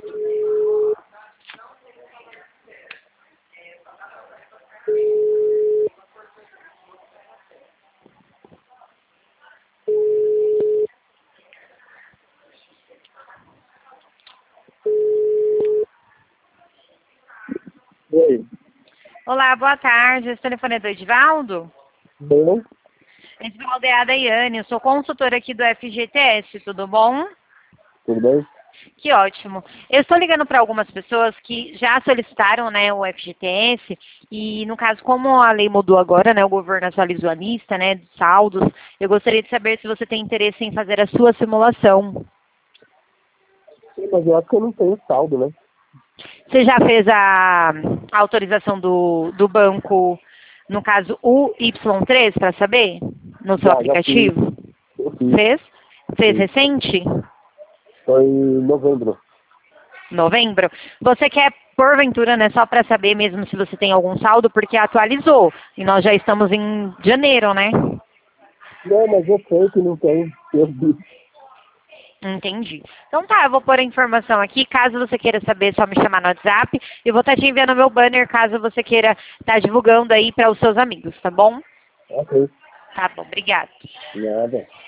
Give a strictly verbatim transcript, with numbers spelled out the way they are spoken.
Oi. Olá, boa tarde. Esse telefone é do Edivaldo? Bom, Edivaldo é a Daiane, eu sou consultora aqui do F G T S, tudo bom? tudo bem? Que ótimo. Eu estou ligando para algumas pessoas que já solicitaram, né, o F G T S e, no caso, como a lei mudou agora, né, o governo atualizou a lista, né, de saldos, eu gostaria de saber se você tem interesse em fazer a sua simulação. Sim, mas eu acho que eu não tenho saldo, né? Você já fez a, a autorização do, do banco, no caso, o Y três, para saber? No seu Já, já fiz. aplicativo? Eu fiz. Fez? Fez Sim. recente? Foi em novembro. Novembro? Você quer, porventura, né, só para saber mesmo se você tem algum saldo, porque atualizou. E nós já estamos em janeiro, né? Não, mas eu sei que não tem. Eu vi. Entendi. Então tá, eu vou pôr a informação aqui. Caso você queira saber, é só me chamar no WhatsApp. Eu vou estar te enviando meu banner caso você queira estar divulgando aí para os seus amigos, tá bom? Ok. Tá bom, obrigada. Nada.